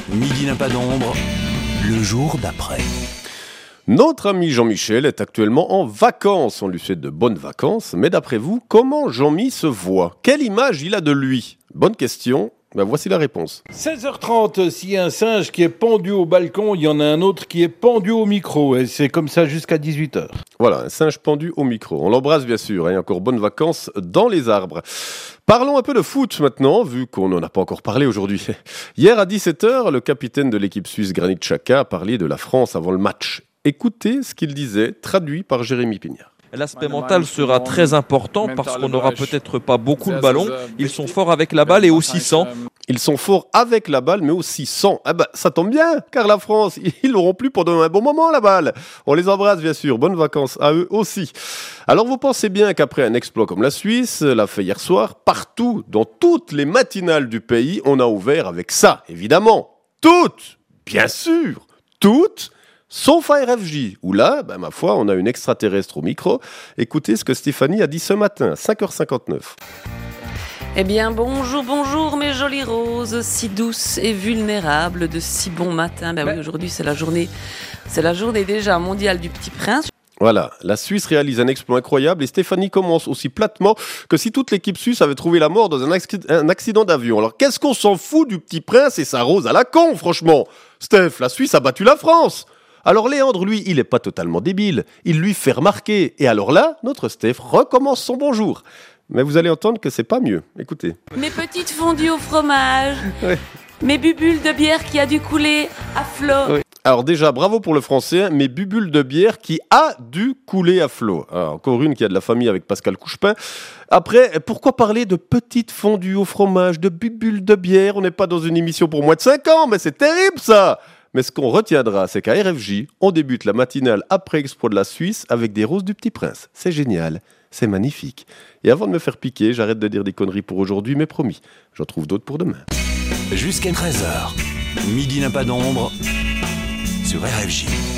Midi n'a pas d'ombre, le jour d'après. Notre ami Jean-Michel est actuellement en vacances. On lui souhaite de bonnes vacances. Mais d'après vous, comment Jean-Mi se voit ? Quelle image il a de lui ? Bonne question. Voici la réponse. 16h30, s'il y a un singe qui est pendu au balcon, il y en a un autre qui est pendu au micro. Et c'est comme ça jusqu'à 18h. Voilà, un singe pendu au micro. On l'embrasse bien sûr, et encore bonnes vacances dans les arbres. Parlons un peu de foot maintenant, vu qu'on n'en a pas encore parlé aujourd'hui. Hier à 17h, le capitaine de l'équipe suisse Granit Xhaka a parlé de la France avant le match. Écoutez ce qu'il disait, traduit par Jérémy Pignard. L'aspect mental sera très important parce qu'on n'aura peut-être pas beaucoup le ballon. Ils sont forts avec la balle et aussi sans. Ils sont forts avec la balle, mais aussi sans. Ça tombe bien, car la France, ils l'auront plus pendant un bon moment, la balle. On les embrasse, bien sûr. Bonnes vacances à eux aussi. Alors, vous pensez bien qu'après un exploit comme la Suisse l'a fait hier soir, partout, dans toutes les matinales du pays, on a ouvert avec ça, évidemment. Toutes, bien sûr, toutes. Sauf à RFJ, où là, ma foi, on a une extraterrestre au micro. Écoutez ce que Stéphanie a dit ce matin, 5h59. Eh bien, bonjour mes jolies roses, si douces et vulnérables de si bon matin. Oui, aujourd'hui, c'est la journée déjà mondiale du Petit Prince. Voilà, la Suisse réalise un exploit incroyable et Stéphanie commence aussi platement que si toute l'équipe suisse avait trouvé la mort dans un accident d'avion. Alors, qu'est-ce qu'on s'en fout du Petit Prince et sa rose à la con, franchement ? Steph, la Suisse a battu la France. Alors Léandre, lui, il n'est pas totalement débile. Il lui fait remarquer. Et alors là, notre Steph recommence son bonjour. Mais vous allez entendre que c'est pas mieux. Écoutez. Mes petites fondues au fromage. Ouais. Mes bubules de bière qui a dû couler à flot. Oui. Alors déjà, bravo pour le français. Mes bubules de bière qui a dû couler à flot. Alors, encore une qui a de la famille avec Pascal Couchepin. Après, pourquoi parler de petites fondues au fromage, de bubules de bière ? On n'est pas dans une émission pour moins de 5 ans, mais c'est terrible ça ! Mais ce qu'on retiendra, c'est qu'à RFJ, on débute la matinale après exploit de la Suisse avec des roses du Petit Prince. C'est génial, c'est magnifique. Et avant de me faire piquer, j'arrête de dire des conneries pour aujourd'hui, mais promis, j'en trouve d'autres pour demain. Jusqu'à 13h, Midi n'a pas d'ombre sur RFJ.